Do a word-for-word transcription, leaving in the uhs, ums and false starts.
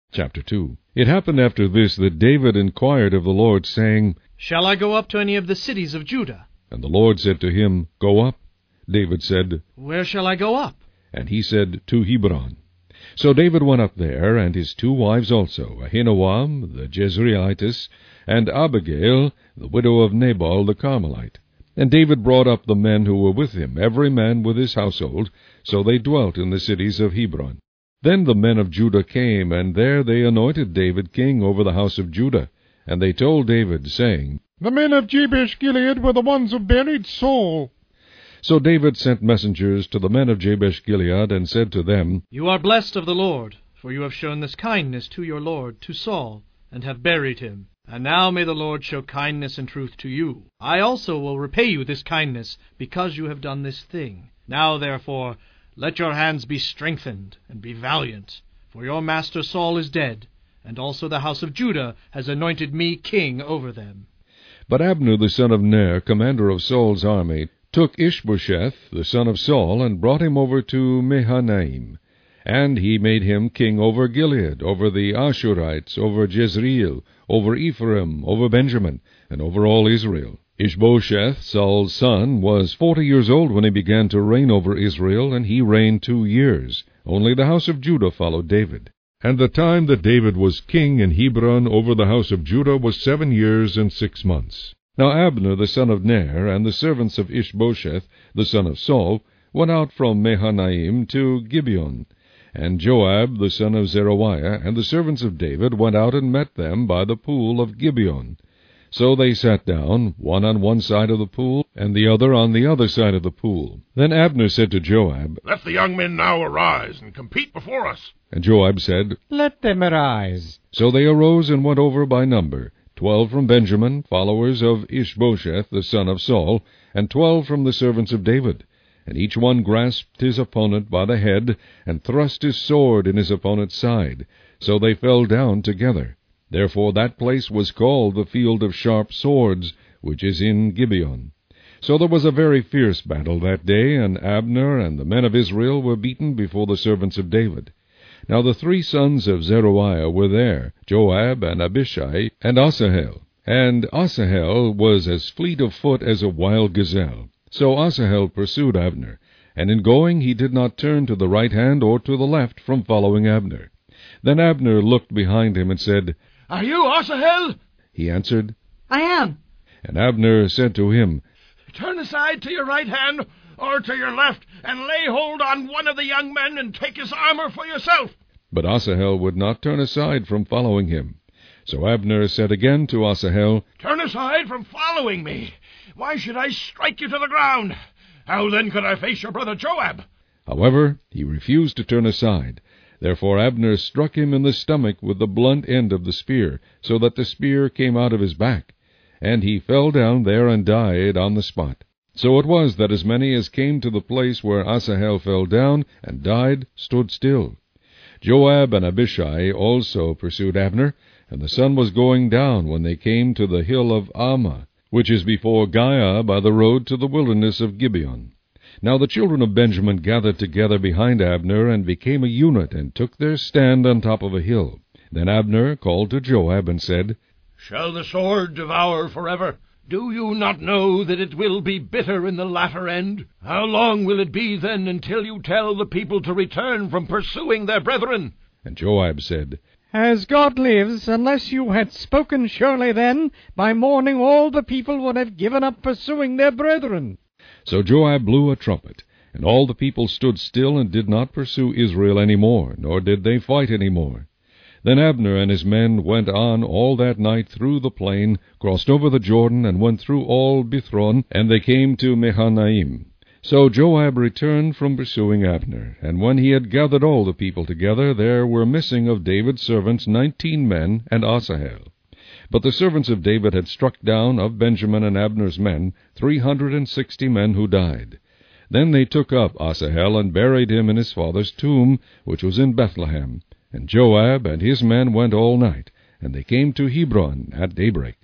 Chapter two. It happened after this that David inquired of the Lord, saying, Shall I go up to any of the cities of Judah? And the Lord said to him, Go up. David said, Where shall I go up? And he said, To Hebron. So David went up there, and his two wives also, Ahinoam the Jezreelitess, and Abigail, the widow of Nabal the Carmelite. And David brought up the men who were with him, every man with his household, so they dwelt in the cities of Hebron. Then the men of Judah came, and there they anointed David king over the house of Judah. And they told David, saying, The men of Jabesh-Gilead were the ones who buried Saul. So David sent messengers to the men of Jabesh-Gilead, and said to them, You are blessed of the Lord, for you have shown this kindness to your lord, to Saul, and have buried him. And now may the Lord show kindness and truth to you. I also will repay you this kindness, because you have done this thing. Now therefore, let your hands be strengthened, and be valiant, for your master Saul is dead, and also the house of Judah has anointed me king over them. But Abner the son of Ner, commander of Saul's army, took Ishbosheth the son of Saul, and brought him over to Mahanaim. And he made him king over Gilead, over the Ashurites, over Jezreel, over Ephraim, over Benjamin, and over all Israel. Ishbosheth, Saul's son, was forty years old when he began to reign over Israel, and he reigned two years. Only the house of Judah followed David. And the time that David was king in Hebron over the house of Judah was seven years and six months. Now Abner the son of Ner, and the servants of Ishbosheth the son of Saul, went out from Mahanaim to Gibeon. And Joab the son of Zeruiah, and the servants of David, went out and met them by the pool of Gibeon. So they sat down, one on one side of the pool, and the other on the other side of the pool. Then Abner said to Joab, Let the young men now arise, and compete before us. And Joab said, Let them arise. So they arose and went over by number, twelve from Benjamin, followers of Ishbosheth the son of Saul, and twelve from the servants of David. And each one grasped his opponent by the head, and thrust his sword in his opponent's side. So they fell down together. Therefore that place was called the field of sharp swords, which is in Gibeon. So there was a very fierce battle that day, and Abner and the men of Israel were beaten before the servants of David. Now the three sons of Zeruiah were there, Joab, and Abishai, and Asahel. And Asahel was as fleet of foot as a wild gazelle. So Asahel pursued Abner, and in going he did not turn to the right hand or to the left from following Abner. Then Abner looked behind him and said, Are you Asahel? He answered, I am. And Abner said to him, Turn aside to your right hand or to your left, and lay hold on one of the young men, and take his armor for yourself. But Asahel would not turn aside from following him. So Abner said again to Asahel, Turn aside from following me. Why should I strike you to the ground? How then could I face your brother Joab? However, he refused to turn aside. Therefore Abner struck him in the stomach with the blunt end of the spear, so that the spear came out of his back. And he fell down there and died on the spot. So it was that as many as came to the place where Asahel fell down and died stood still. Joab and Abishai also pursued Abner, and the sun was going down when they came to the hill of Ammah, which is before Giah by the road to the wilderness of Gibeon. Now the children of Benjamin gathered together behind Abner, and became a unit, and took their stand on top of a hill. Then Abner called to Joab and said, Shall the sword devour forever? Do you not know that it will be bitter in the latter end? How long will it be then until you tell the people to return from pursuing their brethren? And Joab said, As God lives, unless you had spoken surely then, by morning all the people would have given up pursuing their brethren. So Joab blew a trumpet, and all the people stood still and did not pursue Israel any more, nor did they fight any more. Then Abner and his men went on all that night through the plain, crossed over the Jordan, and went through all Bithron, and they came to Mahanaim. So Joab returned from pursuing Abner, and when he had gathered all the people together, there were missing of David's servants nineteen men and Asahel. But the servants of David had struck down of Benjamin and Abner's men three hundred and sixty men who died. Then they took up Asahel and buried him in his father's tomb, which was in Bethlehem. And Joab and his men went all night, and they came to Hebron at daybreak.